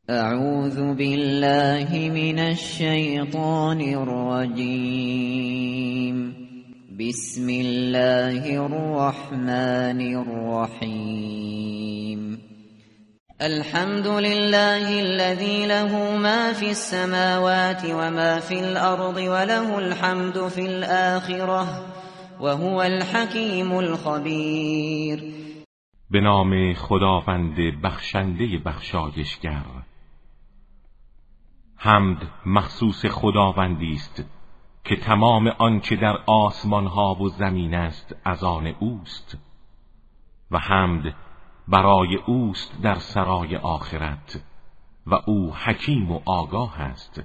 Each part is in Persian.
اعوذ بالله من الشیطان الرجیم. بسم الله الرحمن الرحیم. الحمد لله الذي له ما في السماوات وما في الأرض وله الحمد في الآخرة وهو الحكيم الخبير. به نام خداوند بخشنده بخشایشگر. حمد مخصوص خداوندی است که تمام آنچه در آسمان ها و زمین است از آن اوست و حمد برای اوست در سرای آخرت و او حکیم و آگاه است.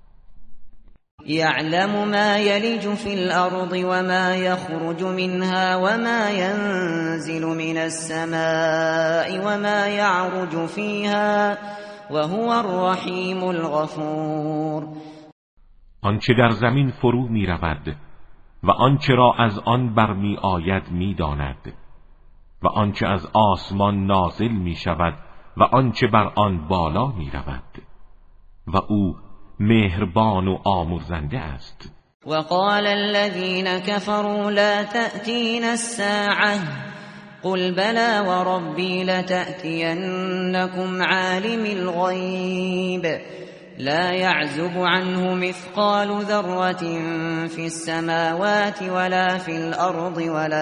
يعلم ما يلج في الأرض وما يخرج منها وما ينزل من السماء وما يعرج فيها وهو الرحيم الغفور. آنچه در زمین فرو می رود و آنچه را از آن برمی آید می داند و آنچه از آسمان نازل می شود و آنچه بر آن بالا می رود و او مهربان و آمرزنده است. وقال الذين كفروا لا تأتينا الساعة قل بلى وربي لتأتينكم عالم الغيب لا يعزب عنه مثقال ذرة في السماوات ولا في الأرض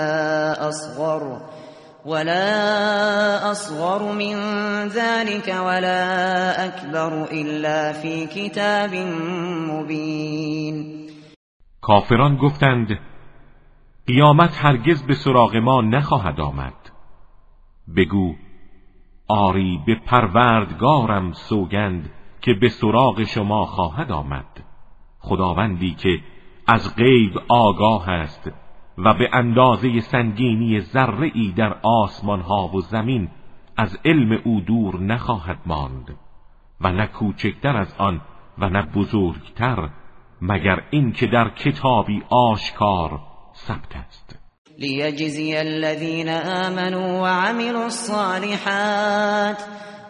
ولا أصغر من ذلك ولا أكبر إلا في كتاب مبين. کافران گفتند قیامت هرگز به سراغ ما نخواهد آمد. بگو آری به پروردگارم سوگند که به سراغ شما خواهد آمد، خداوندی که از غیب آگاه است و به اندازه سنگینی ذره‌ای در آسمان ها و زمین از علم او دور نخواهد ماند و نه کوچکتر از آن و نه بزرگتر مگر این که در کتابی آشکار ثبت است. لیجزی الذین آمنوا وعملوا الصالحات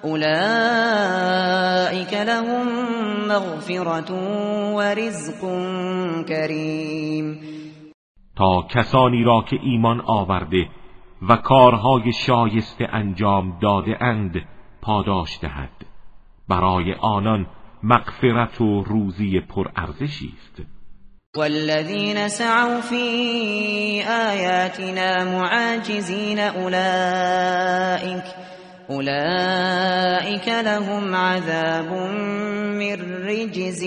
اولئک لهم مغفرة ورزق کریم. تا کسانی را که ایمان آورده و کارهای شایسته انجام داده اند پاداش دهد، برای آنان مغفرت و روزی پرارزشی است. والذین سعوا فی آیاتنا معاجزین اولئک لهم عذاب من رجز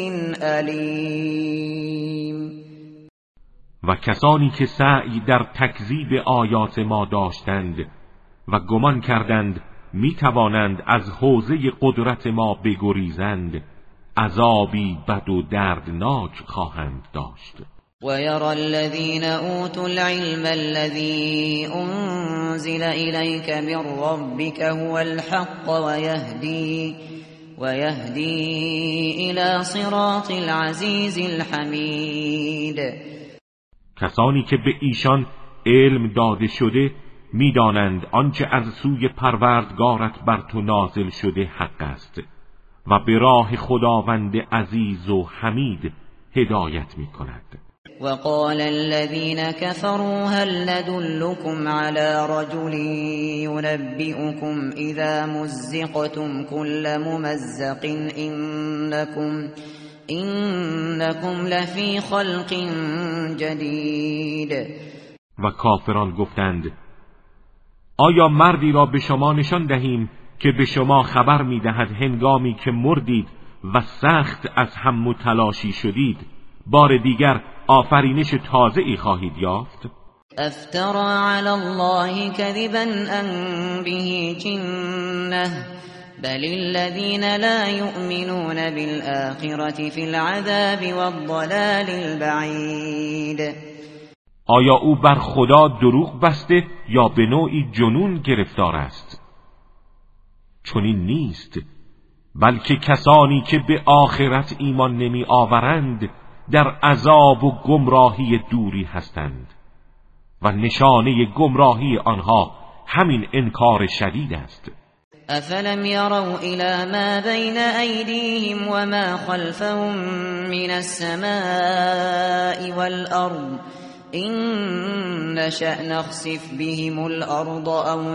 الیم. و کسانی که سعی در تکذیب آیات ما داشتند و گمان کردند می توانند از حوزه قدرت ما بگریزند، عذابی بد و دردناک خواهند داشت. و یری الذین اوتوا العلم الذی انزل الیک من ربک هو الحق و یهدی الی صراط العزیز الحمید. کسانی که به ایشان علم داده شده می‌دانند آنچه از سوی پروردگارت بر تو نازل شده حق است و به راه خداوند عزیز و حمید هدایت می‌کند. وقال الذين كفروا هل ندلكم على رجل ينبئكم إذا مزقتم كل ممزق إنكم لفی خلق جدید. و کافران گفتند آیا مردی را به شما نشان دهیم که به شما خبر می‌دهد هنگامی که مردید و سخت از هم متلاشی شدید بار دیگر آفرینش تازه‌ای خواهید یافت؟ افترا علی الله کذبا ام به جنة بل الذین لا یؤمنون بالآخرة فی العذاب والضلال البعید. آیا او بر خدا دروغ بسته یا به نوعی جنون گرفتار است؟ چنین نیست، بلکه کسانی که به آخرت ایمان نمی آورند در عذاب و گمراهی دوری هستند و نشانه گمراهی آنها همین انکار شدید است. افلم يروا الى ما بين ایدیهم وما خلفهم من السماء والارض إن نشأ نخسف بهم الأرض أو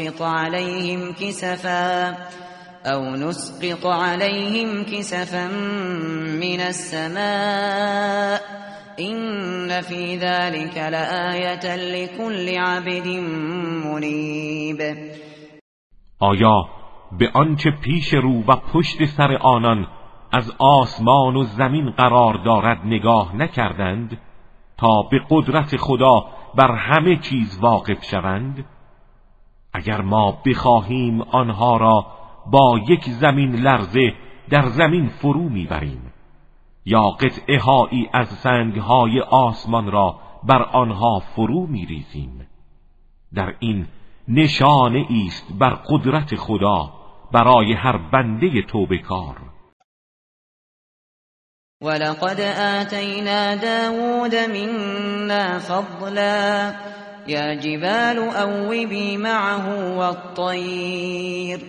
نسقط عليهم كسفا من السماء إن في ذلك لآية لكل عبد منيب. آیا به آنچه پیش رو و پشت سر آنان از آسمان و زمین قرار دارد نگاه نکردند تا به قدرت خدا بر همه چیز واقف شوند؟ اگر ما بخواهیم آنها را با یک زمین لرزه در زمین فرو میبریم یا قطعه هایی از سنگهای آسمان را بر آنها فرو میریزیم، در این نشانه است بر قدرت خدا برای هر بنده توبه‌کار. ولقد آتینا داود منا فضلا یا جبال اوبی معه والطیر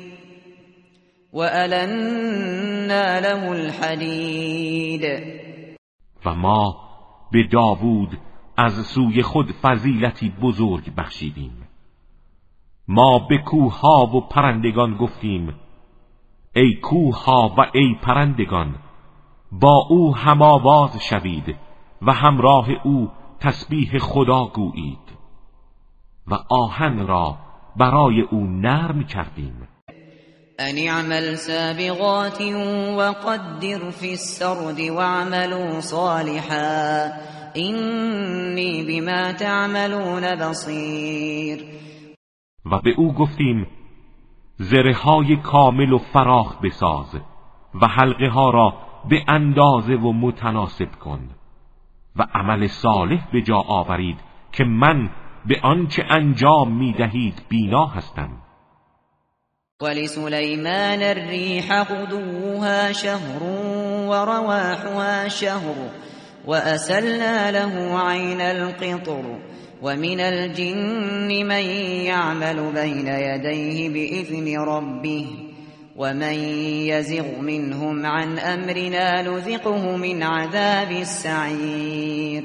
وألنا له الحدید. و ما به داوود از سوی خود فضیلتی بزرگ بخشیدیم. ما به کوه‌ها و پرندگان گفتیم ای کوه‌ها و ای پرندگان با او هم آواز شوید و همراه او تسبیح خدا گویید و آهن را برای او نرم کردیم. ان اعمل سابغات وقدر في السرد واعملوا صالحا اینی بما تعملون بصیر. و به او گفتیم زره‌های کامل و فراخ بساز و حلقه ها را به اندازه و متناسب کن و عمل صالح به جا آورید که من به آنچه انجام می‌دهید بینا هستم. ولسلیمان الریح غدوها شهر ورواحها شهر وأسلنا له عین القطر ومن الجن من يعمل بين يديه بإذن ربه ومن يزغ منهم عن أمرنا نذقه من عذاب السعیر.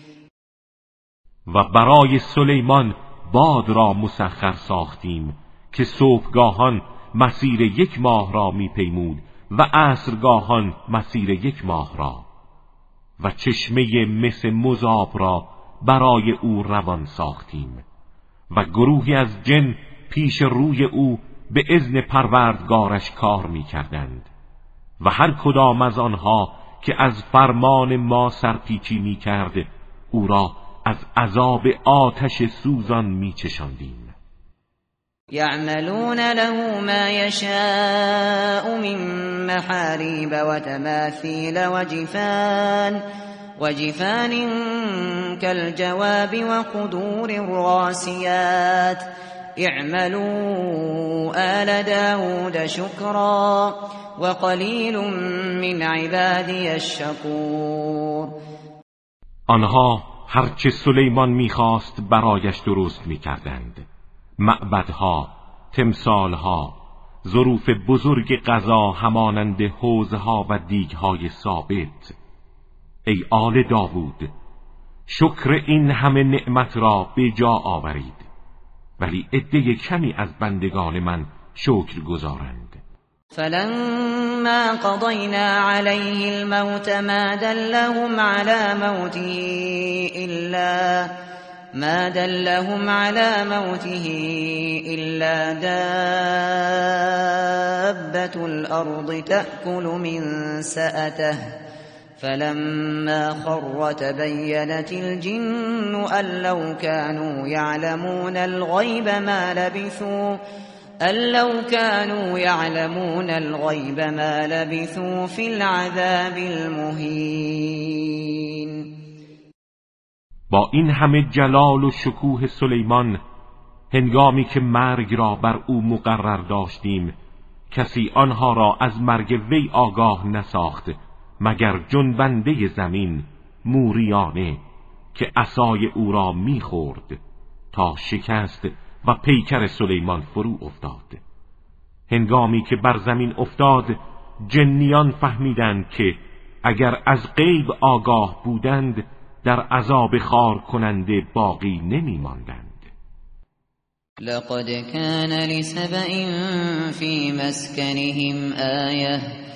و برای سلیمان باد را مسخر ساختیم که صبحگاهان مسیر 1 ماه را میپیمود و عصرگاهان مسیر 1 ماه را و چشمه مس مذاب را برای او روان ساختیم و گروهی از جن پیش روی او به اذن پروردگارش کار می‌کردند و هر کدام از آنها که از فرمان ما سرپیچی می‌کرد او را از عذاب آتش سوزان می‌چشاندیم. یعملون له ما یشاء من محاریب و تماثیل وجفان كالجواب وقدور الراسيات اعملوا آل داود شكرا وقلیل من عبادی الشکور. آنها هرچه سلیمان میخواست برایش درست میکردند، معبدها، تمثالها، ظروف بزرگ غذا همانند حوضها و دیگهای ثابت. ای آل داوود، شکر این همه نعمت را به جا آورید، ولی عده کمی از بندگان من شکر گزارند. فلما قضینا علیه الموت ما دلهم على موته إلا دابة الأرض تأكل من سأته فلما خر تبينت الجن أن لو كانوا يعلمون الغيب ما لبثوا في العذاب المهين. با این همه جلال و شکوه سلیمان، هنگامی که مرگ را بر او مقرر داشتیم، کسی آنها را از مرگ وی آگاه نساخت مگر جنبنده زمین موریانه که عصای او را میخورد تا شکست و پیکر سلیمان فرو افتاد. هنگامی که بر زمین افتاد جنیان فهمیدند که اگر از غیب آگاه بودند در عذاب خار کننده باقی نمی ماندند. لقد كان لسبإ في مسكنهم آية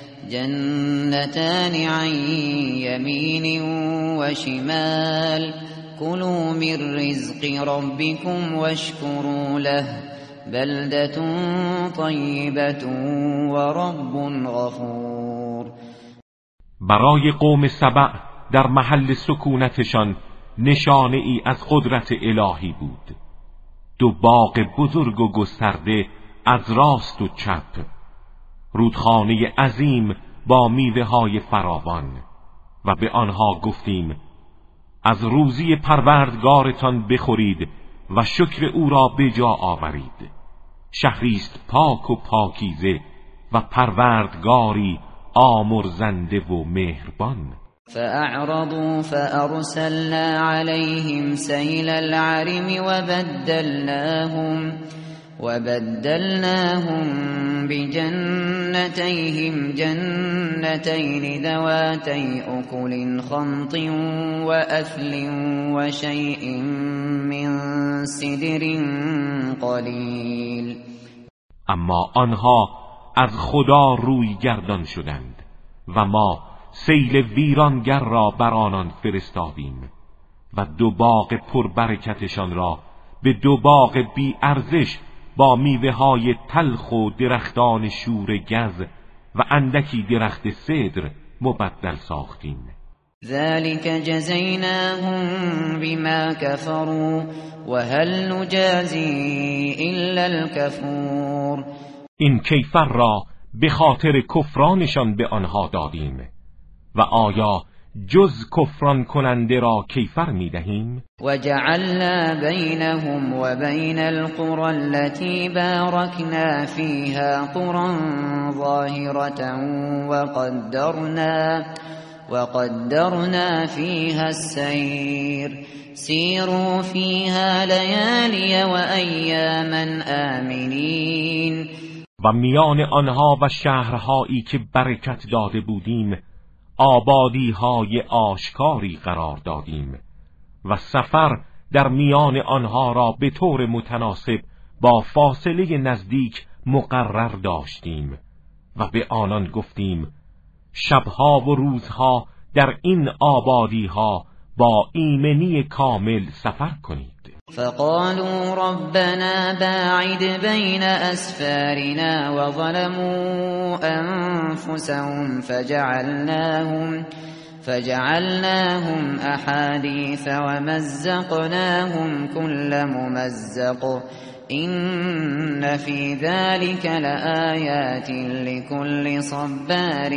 جنتان عن يمين وشمال كلوا من رزق ربكم واشكروا له بلدة طيبة ورب غفور. برای قوم سبع در محل سکونتشان نشانه ای از قدرت الهی بود. دو باغ بزرگ و گسترده از راست و چپ، رودخانه عظیم با میوه های فراوان، و به آنها گفتیم از روزی پروردگارتان بخورید و شکر او را به جا آورید. شهریست پاک و پاکیزه و پروردگاری آمرزنده و مهربان. فأعرضوا فأرسلنا عليهم سيل العرم وبدلناهم بجنتيهم جنتين ذواتي أكل خمط وأثل وشيء من سدر قليل. اما آنها از خدا روی گردان شدند و ما سیل ویرانگر را بر آنان فرستادیم و دو باغ پربرکتشان را به دو باغ بی ارزش با میوه های تلخ و درختان شور گز و اندکی درخت سدر مبدل ساختیم. ذلك جزیناهم بما كفروا وهل نجازی الا الكفور. این کیفر را به خاطر کفرانشان به آنها دادیم و آیا جز کفران کننده را کیفر می دهیم؟ و جعلنا بینهم و بین القرى التي باركنا فيها قرى ظاهرة وقدرنا فيها السير سيروا فيها ليالي و ایاما آمنین. و میان آنها و شهرهایی که برکت داده بودیم آبادی‌های آشکاری قرار دادیم و سفر در میان آنها را به طور متناسب با فاصله نزدیک مقرر داشتیم و به آنان گفتیم شبها و روزها در این آبادی‌ها با ایمنی کامل سفر کنید. فقالوا ربنا باعد بين أسفارنا وظلموا أنفسهم فجعلناهم أحاديث ومزقناهم كل ممزق إن في ذلك لآيات لكل صبار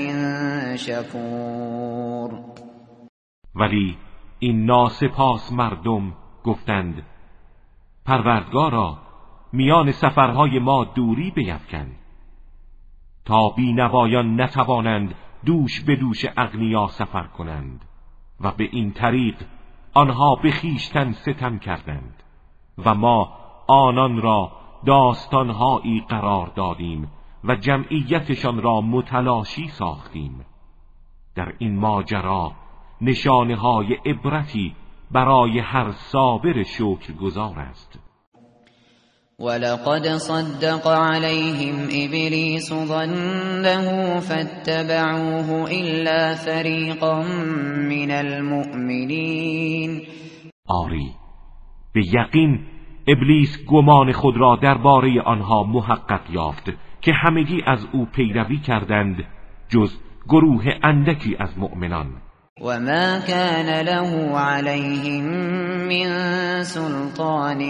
شكور. ولی این ناسپاس مردم گفتند پروردگارا میان سفرهای ما دوری بیفکن تا بینوایان نتوانند دوش به دوش اغنیا سفر کنند و به این طریق آنها به خویشتن ستم کردند و ما آنان را داستانهایی قرار دادیم و جمعیتشان را متلاشی ساختیم. در این ماجرا نشانه‌های عبرتی برای هر صابر شکرگزار است. ولقد صدق عليهم إبليس ظنه فاتبعوه إلا فريقا من المؤمنين. آری، به یقین ابلیس گمان خود را درباره آنها محقق یافت که همگی از او پیروی کردند جز گروه اندکی از مؤمنان. وما كان له عليهم من سلطان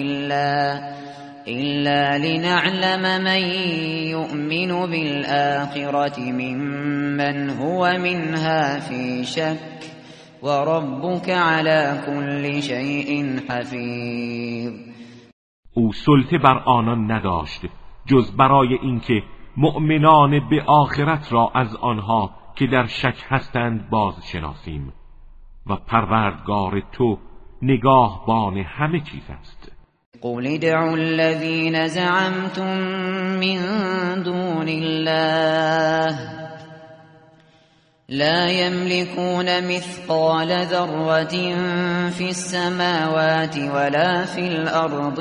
إلا لنعلم من يؤمن بالآخرة ممن هو منها في شك وربك على كل شيء حفيظ. او سلطه بر آنان نداشت جز برای اینکه مؤمنان به آخرت را از آنها که در شک هستند باز شناسیم و پروردگار تو نگاهبان همه چیز است. قل ادعوا الذين زعمتم من دون الله لا يملكون مثقال ذرة في السماوات ولا في الأرض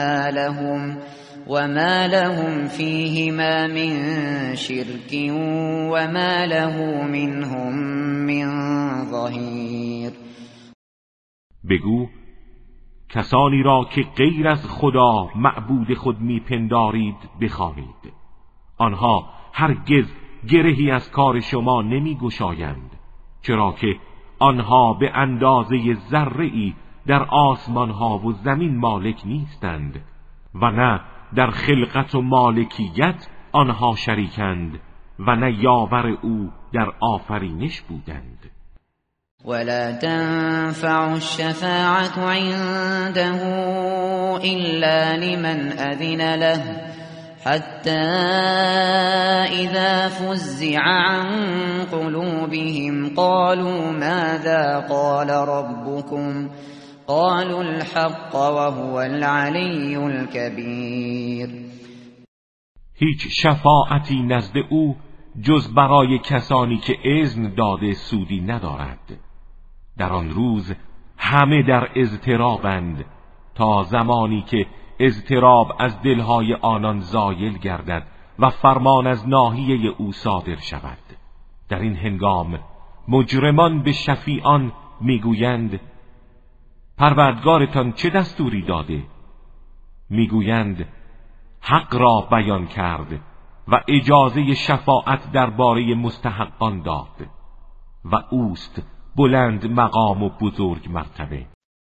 وما لهم فيهما من شرك وما له منهم من ظهیر. بگو کسانی را که غیر از خدا معبود خود میپندارید بخوانید، آنها هرگز گرهی از کار شما نمیگشایند، چرا که آنها به اندازه ذره‌ای در آسمانها و زمین مالک نیستند و نه در خلقت و مالکیت آنها شریکند و نه یاور او در آفرینش بودند. ولا تنفع الشفاعة عنده إلا لمن أذن له حتى إذا فزع عن قلوبهم قالوا ماذا قال ربكم قالوا الحق وهو العلی الكبیر. هیچ شفاعتی نزد او جز برای کسانی که اذن داده سودی ندارد. در آن روز همه در اضطرابند تا زمانی که اضطراب از دلهای آنان زایل گردد و فرمان از ناحیه او صادر شود. در این هنگام مجرمان به شفیعان میگویند پروردگارتان چه دستوری داده؟ میگویند حق را بیان کرد و اجازه شفاعت درباره مستحقان داد و اوست بلند مقام و بزرگ مرتبه.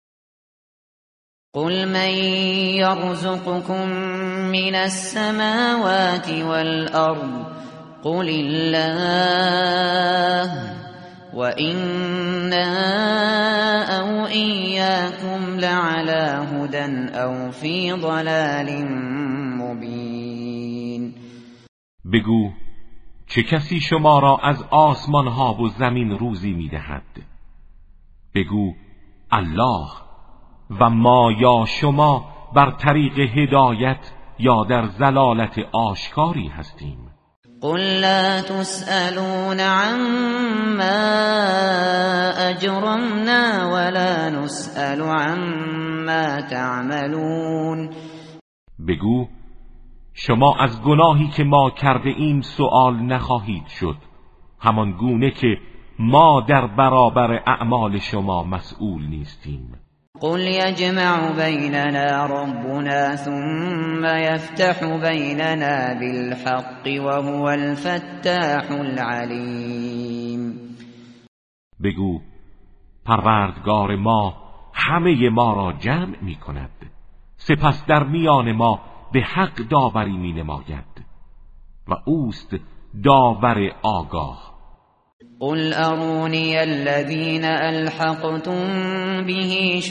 قل من يرزقكم من السماوات والأرض قل الله وإنا أو إياكم لعلى هدى أو في ضلال مبين. بگو چه کسی شما را از آسمان ها و زمین روزی میدهد؟ بگو الله، و ما یا شما بر طریق هدایت یا در ضلالت آشکاری هستیم. قل لا تسألون عما أجرمنا ولا نسأل عما تعملون. بگو شما از گناهی که ما کرده ایم سؤال نخواهید شد، همان گونه که ما در برابر اعمال شما مسئول نیستیم. قل يجمع بيننا ربنا ثم يفتح بيننا بالحق وهو الفتاح العليم. بگو پروردگار ما همه ما را جمع می کند، سپس در میان ما به حق داوری می نماید و اوست داور آگاه. قل اروني الذين الحقتم به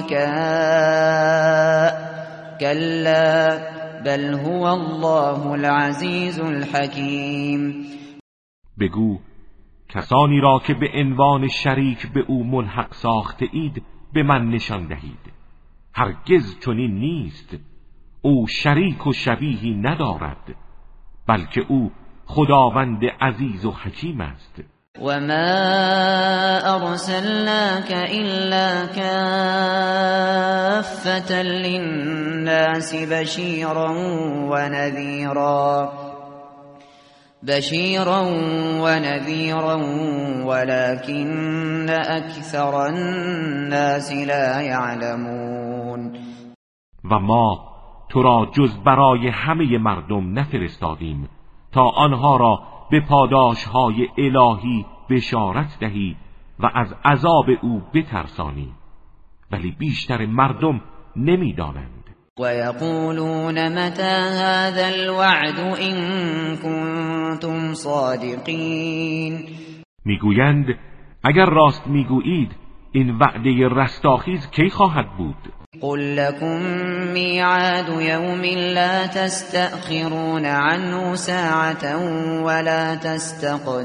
شركاء كلا بل هو الله العزيز الحكيم. بگو کسانی را که به عنوان شریک به او ملحق ساخته اید به من نشان دهید. هرگز چنین نیست، او شریک و شبیهی ندارد، بلکه او خداوند عزیز و حکیم است. وما أرسلناك إلا كافة للناس بشيرا ونذيرا ولكن أكثر الناس لا يعلمون. و ما تو را جز برای همه مردم نفرستادیم تا آنها را به پاداش‌های الهی بشارت دهی و از عذاب او بترسانی، ولی بیشتر مردم نمی‌دانند. و یقولون متى هذا الوعد ان کنتم صادقین. میگویند اگر راست میگویید این وعده رستاخیز کی خواهد بود؟ قل لكم میعاد یوم لا تستأخرون عنه ساعة ولا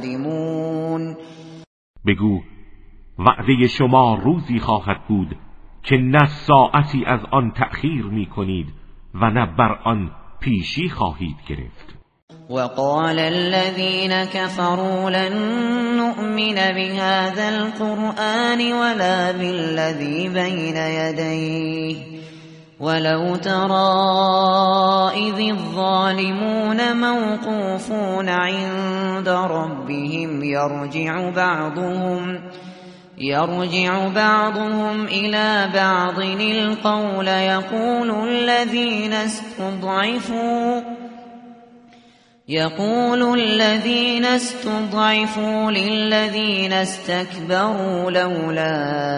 تستقدمون. بگو وعده شما روزی خواهد بود که نه ساعتی از آن تأخیر می کنید و نه بر آن پیشی خواهید گرفت. وقال الذين كفروا لن نؤمن بهذا القرآن ولا بالذي بين يديه ولو ترى إذ الظالمون موقوفون عند ربهم يرجع بعضهم إلى بعض القول يقول الذين استضعفوا للذين استكبروا لولا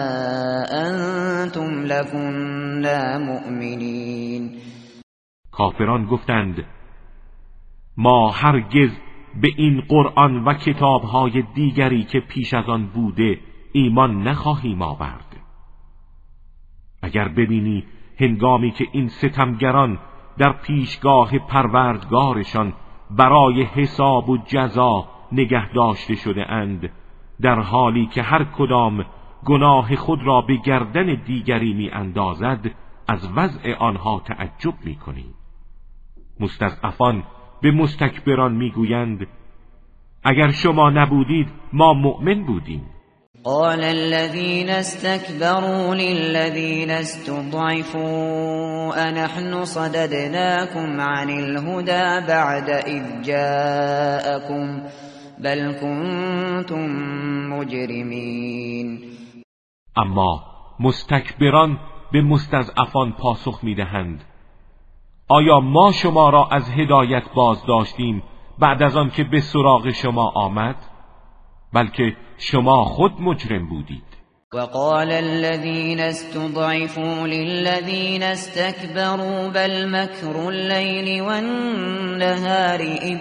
أنتم لكنا مؤمنين. کافران گفتند ما هرگز به این قرآن و کتابهای دیگری که پیش از آن بوده ایمان نخواهیم آورد. اگر ببینی هنگامی که این ستمگران در پیشگاه پروردگارشان برای حساب و جزا نگه داشته شده اند، در حالی که هر کدام گناه خود را به گردن دیگری می اندازد، از وضع آنها تعجب می کنی. مستضعفان به مستکبران می گویند اگر شما نبودید ما مؤمن بودیم. قال الذين استكبروا للذين استضعفوا أنحن صددناكم عن الهدى بعد إذ جاءكم بل كنتم مجرمين. اما مستکبران به مستضعفان پاسخ میدهند آیا ما شما را از هدایت باز داشتیم بعد از آن که به سراغ شما آمد؟ بلکه شما خود مجرم بودید. وقال الذين استضعفوا للذين استكبروا بل مكر الليل والنهار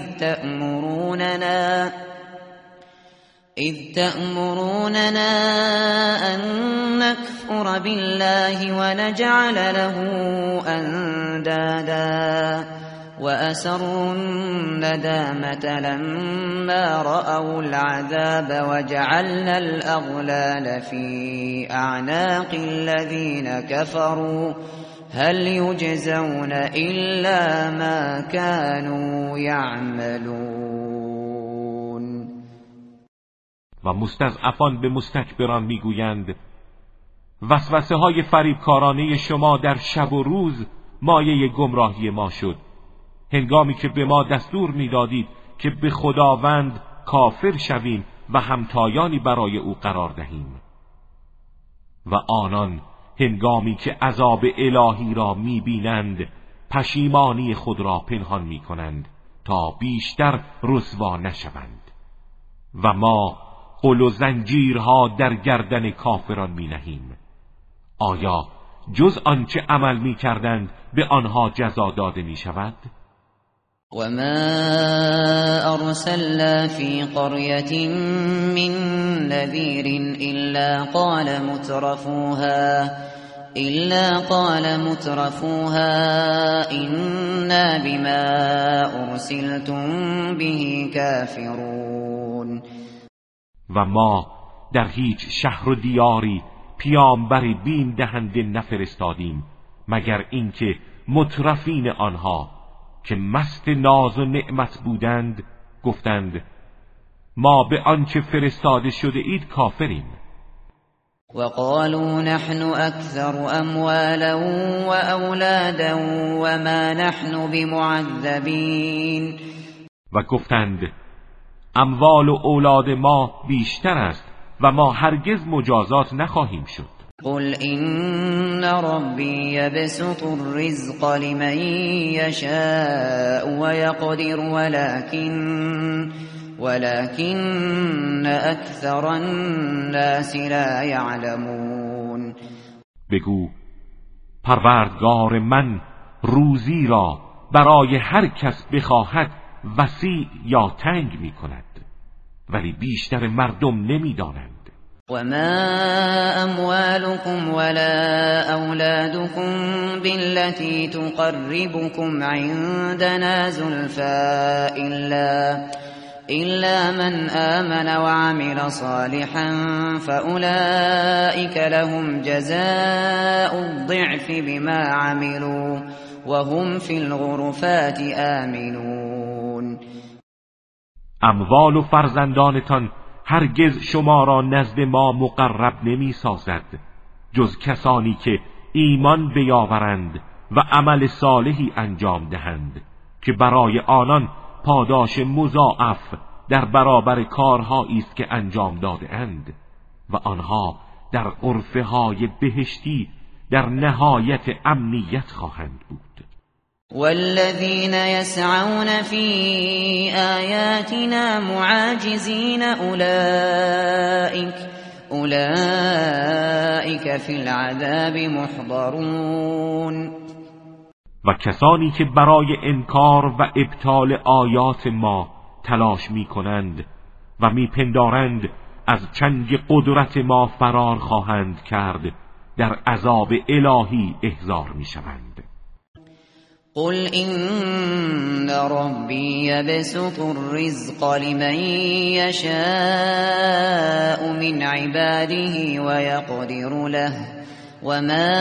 إذ تأمروننا أن نكفر بالله ونجعل له أندادا وأسروا الندامة لما رأوا العذاب وجعلنا الأغلال في أعناق الذين كفروا هل يجزون إلا ما كانوا يعملون. و مستضعفان به مستکبران میگویند وسوسه های فریبکارانه شما در شب و روز مایه گمراهی ما شد، هنگامی که به ما دستور میدادید که به خداوند کافر شویم و همتایانی برای او قرار دهیم. و آنان هنگامی که عذاب الهی را میبینند پشیمانی خود را پنهان میکنند تا بیشتر رسوا نشوند. و ما قل و زنجیرها در گردن کافران می‌نهیم. آیا جز آنچه عمل می‌کردند به آنها جزا داده می‌شود؟ وما أرسلنا في قرية من نذير إلا قال مترفوها إنا بما أرسلتم به كافرون. و ما در هیچ شهر و دیاری پیامبری بیم دهنده نفرستادیم مگر اینکه مترفین آنها که مست ناز و نعمت بودند گفتند ما به آنچه فرستاده شده اید کافریم. وقالوا نحن أكثر أموالا وأولادا وما نحن بمعذبين. و گفتند اموال و اولاد ما بیشتر است و ما هرگز مجازات نخواهیم شد. قل إن ربي يبسط الرزق لمن يشاء ويقدر ولكن أكثر الناس لا يعلمون. بگو پروردگار من روزی را برای هر کس بخواهد وسیع یا تنگ می کند ولی بیشتر مردم نمی دانند. وما أموالكم ولا أولادكم بالتي تقربكم عندنا زلفى إلا من آمن وعمل صالحا فأولئك لهم جزاء الضعف بما عملوا وهم في الغرفات آمنون. اموال و فرزندانتان هرگز شما را نزد ما مقرب نمی سازد جز کسانی که ایمان بیاورند و عمل صالحی انجام دهند که برای آنان پاداش مضاعف در برابر کارهایی است که انجام داده اند و آنها در غرفه های بهشتی در نهایت امنیت خواهند بود. والذین یسعون فی آیاتنا معاجزین اولئک فی العذاب محضرون. و کسانی که برای انکار و ابطال آیات ما تلاش می کنند و می پندارند از چنگ قدرت ما فرار خواهند کرد در عذاب الهی احضار می شوند. قل إن ربي يبسط الرزق لمن يشاء من عباده ويقدر له وما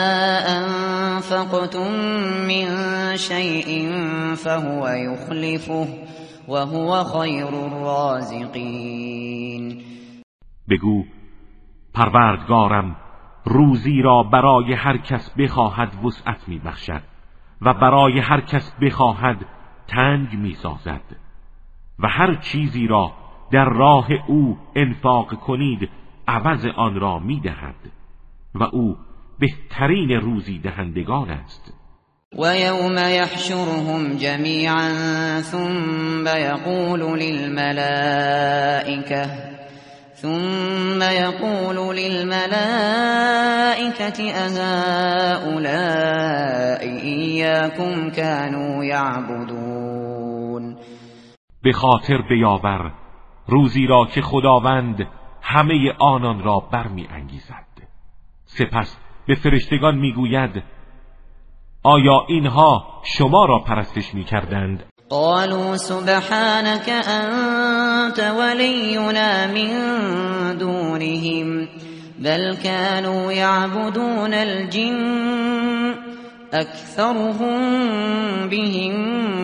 أنفقتم من شيء فهو يخلفه وهو خير الرازقين. بگو پروردگارم روزی را برای هر کس بخواهد وسعت می بخشد و برای هر کس بخواهد تنگ می سازد و هر چیزی را در راه او انفاق کنید عوض آن را می دهد و او بهترین روزی دهندگان است. و یوم یحشرهم جمیعا ثم یقول للملائكة أهؤلاء إياكم كانوا يعبدون. به خاطر بیاور روزی را که خداوند همه آنان را برمی انگیزد. سپس به فرشتگان میگوید آیا اینها شما را پرستش میکردند؟ قالوا سبحانك أنت ولينا من دونهم بل كانوا يعبدون الجن أكثرهم بهم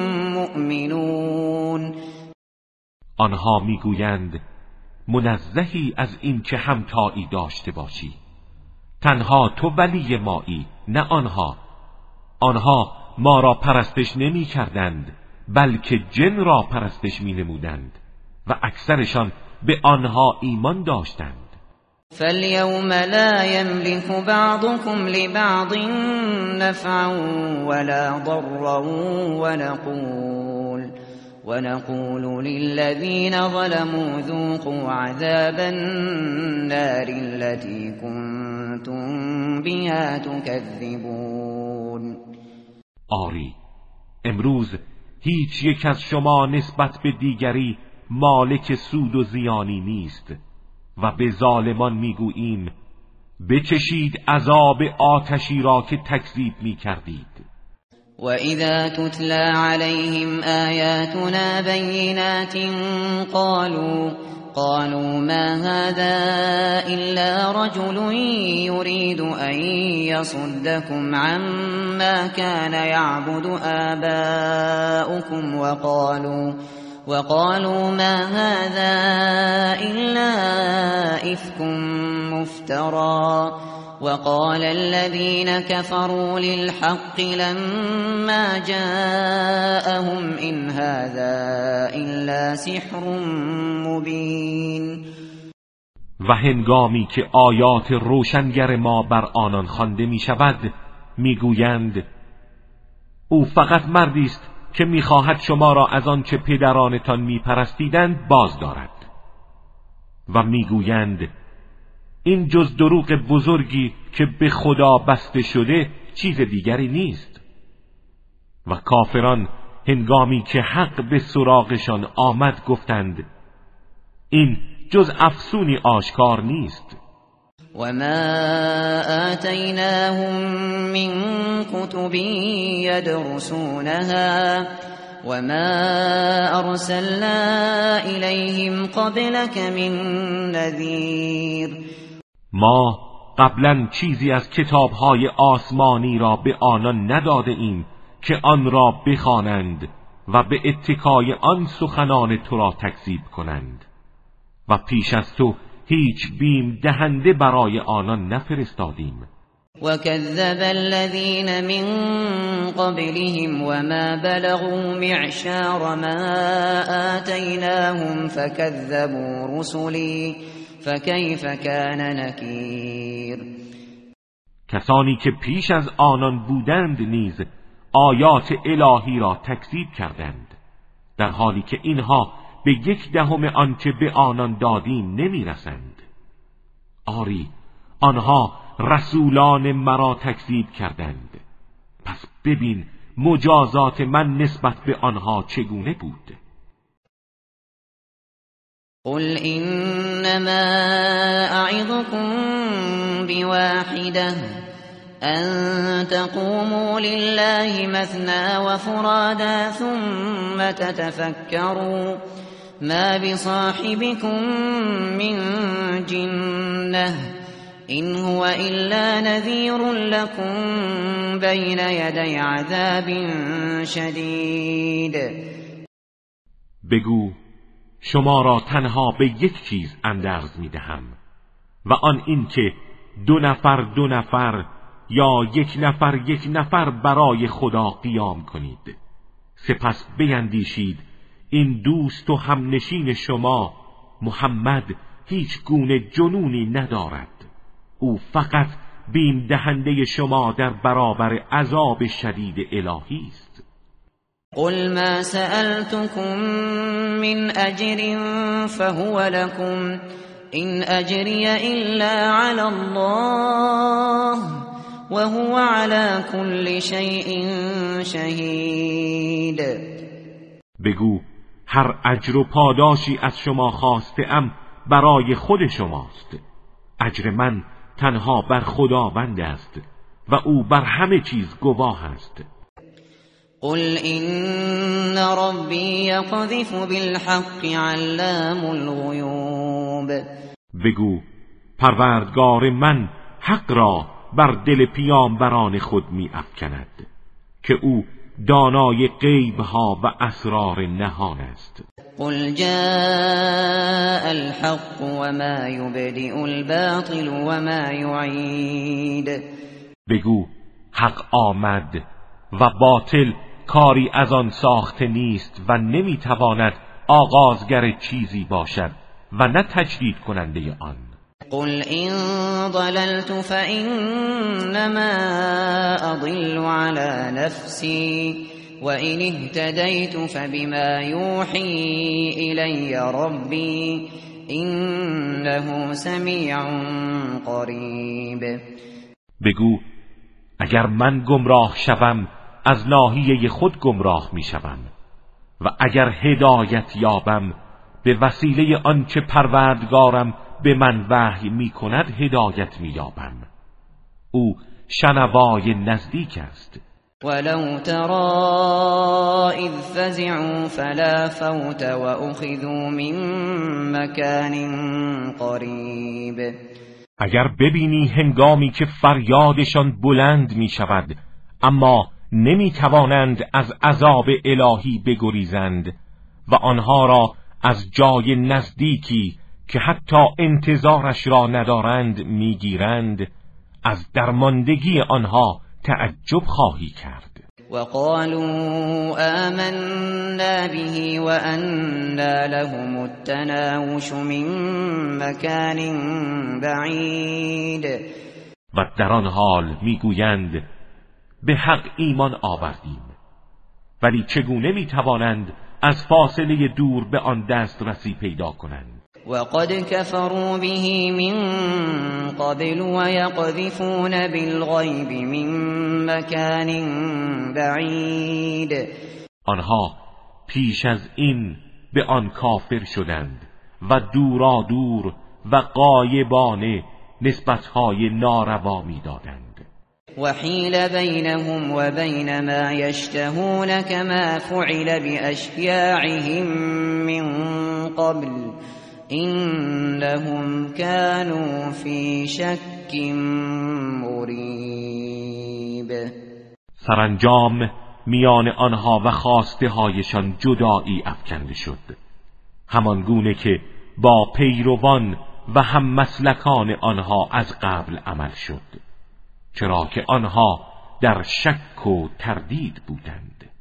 مؤمنون. آنها میگویند منزهی از این که همتایی داشته باشی، تنها تو ولی مایی نه آنها ما را پرستش نمی کردند بلکه جن را پرستش می نمودند و اکثرشان به آنها ایمان داشتند. فَالْيَوْمَ لَا يَمْلِكُ بَعْضُكُمْ لِبَعْضٍ نَفْعًا وَلَا ضَرًّا وَنَقُولُ لِلَّذِينَ ظَلَمُوا ذُوقُوا عَذَابَ النَّارِ الَّتِي كُنتُم بِهَا تُكَذِّبُونَ. آری امروز هیچ یک از شما نسبت به دیگری مالک سود و زیانی نیست و به ظالمان میگوییم بچشید عذاب آتشی را که تکذیب میکردید. وَإِذَا تُتْلَى عَلَيْهِمْ آيَاتُنَا بَيِّنَاتٍ قالوا ما هذا إلا رجل يريد أن يصدكم عما كان يعبد آباؤكم وقالوا ما هذا إلا إفك مفترى وقال الذين كفروا للحق لما جاءهم إن هذا إلا سحر مبين. و هنگامی که آیات روشنگر ما بر آنان خوانده می شود میگویند او فقط مردی است که میخواهد شما را از آن چه پدرانتان میپرستیدند باز دارد و میگویند این جز دروغ بزرگی که به خدا بسته شده چیز دیگری نیست. و کافران هنگامی که حق به سراغشان آمد گفتند این جز افسونی آشکار نیست. وما آتيناهم من كتب يدرسونها وما ارسلنا الیهم قبلك من نذیر. ما قبلا چیزی از کتابهای آسمانی را به آنان نداده ایم که آن را بخوانند و به اتکای آن سخنان تو را تکذیب کنند و پیش از تو هیچ بیم دهنده برای آنان نفرستادیم. وكذب الذين من قبلهم وما بلغوا معشار ما آتيناهم فكذبوا رسلي فكيف كان نكیر. کسانی که پیش از آنان بودند نیز آیات الهی را تکذیب کردند، در حالی که اینها به 1/10 آنچه به آنان دادیم نمیرسند. آری آنها رسولان مرا تکذیب کردند، پس ببین مجازات من نسبت به آنها چگونه بود. قل انما اعظكم بواحده ان تقوموا لله مثنى وفرادا ثم تتفكروا ما بصاحبكم من جنة إن هو إلا نذير لكم بين يدي عذاب شدید. بگو شما را تنها به یک چیز اندرز می دهم و آن این که 2 نفر یا 1 نفر برای خدا قیام کنید، سپس بیندیشید این دوست و همنشین شما محمد هیچ گونه جنونی ندارد، او فقط بیم دهنده شما در برابر عذاب شدید الهی است. قل ما سألتكم من اجر فهو لكم إن أجري إلا على الله وهو على كل شيء شهید. بگو هر اجر و پاداشی از شما خواسته ام برای خود شماست، اجر من تنها بر خداوند است و او بر همه چیز گواه است. قل إن ربي يقذف بالحق علام الغیوب. بگو پروردگار من حق را بر دل پیامبران خود می افکند که او دانای غیبها و اسرار نهان است. قل جاء الحق وما يبدئ الباطل وما يعید. بگو حق آمد و باطل کاری از آن ساخته نیست و نمیتواند آغازگر چیزی باشد و نه تجدید کننده آن. قل إن ضللت فإنما أضل على نفسي وإن اهتديت فبما يوحي إلي ربي إنه سميع قریب. بگو اگر من گمراه شوم از ناحیه خود گمراه می شوم و اگر هدایت یابم به وسیله آنچه پروردگارم به من وحی می کند هدایت می یابم. او شنوای نزدیک است. ولو ترى اذ فزعوا فلا فوت واخذوا من مكان قریب. اگر ببینی هنگامی که فریادشان بلند می شود اما نمی توانند از عذاب الهی بگریزند و آنها را از جای نزدیکی که حتی انتظارش را ندارند میگیرند، از درماندگی آنها تعجب خواهی کرد. وقالوا آمنا به وأنا لهم التناوش من مكان بعید. و در آن حال میگویند به حق ایمان آوردیم، ولی چگونه میتوانند از فاصله دور به آن دسترسی پیدا کنند؟ وقد كفروا به من قبل ويقذفون بالغیب من مكان بعید. آنها پیش از این به آن کافر شدند و دورا دور و غایبانه نسبتهای ناروا می‌دادند. وحیل بینهم و بین ما یشتهون كما فعل بأشیاعهم من قبل إنهم كانوا في شك مریب. سرانجام میان آنها و خواسته هایشان جدایی افکنده شد، همان گونه که با پیروان و هم مسلکان آنها از قبل عمل شد، چرا که آنها در شک و تردید بودند.